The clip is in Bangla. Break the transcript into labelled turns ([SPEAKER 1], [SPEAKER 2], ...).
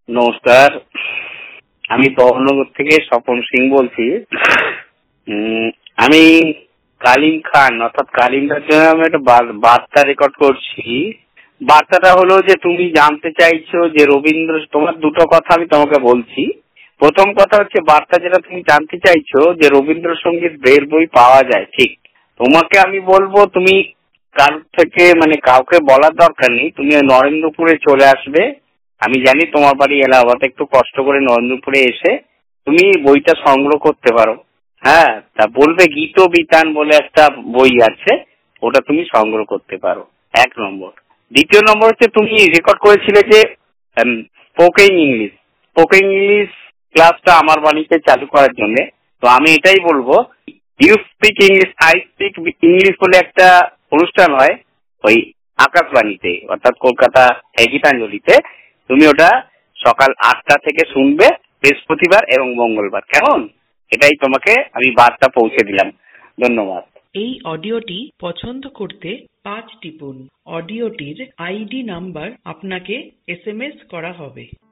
[SPEAKER 1] নমস্কার, আমি বহনগর থেকে স্বপন সিং বলছি। আমি কালিম খান অর্থাৎ কালিমদার জন্য আমি একটা বার্তা রেকর্ড করছি। বার্তাটা হলো যে তুমি জানতে চাইছো যে রবীন্দ্র, তোমার দুটো কথা আমি তোমাকে বলছি। প্রথম কথা হচ্ছে, বার্তা যেটা তুমি জানতে চাইছো যে রবীন্দ্রসঙ্গীত বের বই পাওয়া যায়, ঠিক। তোমাকে আমি বলবো, তুমি কারোর থেকে কাউকে বলার দরকার নেই, তুমি নরেন্দ্রপুরে চলে আসবে। আমি জানি তোমার বাড়ি এলাহাবাদ, একটু কষ্ট করে নরেন্দ্রপুরে এসে তুমি বইটা সংগ্রহ করতে পারো। হ্যাঁ, তা বলবে গীত বিতান বলে একটা বই আছে, ওটা তুমি সংগ্রহ করতে পারো, 1 নম্বর। দ্বিতীয় নম্বর হচ্ছে, তুমি রেকর্ড করেছিলে যে স্পোকেন ইংলিশ ক্লাসটা আমার বাড়িতে চালু করার জন্য। তো আমি এটাই বলবো, you speak English, I speak English বলে একটা অনুষ্ঠান হয় ওই আকাশবাণীতে, অর্থাৎ কলকাতা গীতাঞ্জলিতে। তুমি ওটা সকাল 8টা থেকে শুনবে, বৃহস্পতিবার এবং মঙ্গলবার। কেমন? এটাই তোমাকে আমি বার্তা পৌঁছে দিলাম। ধন্যবাদ।
[SPEAKER 2] এই অডিওটি পছন্দ করতে 5 টিপুন। অডিওটির আইডি নাম্বার আপনাকে SMS করা হবে।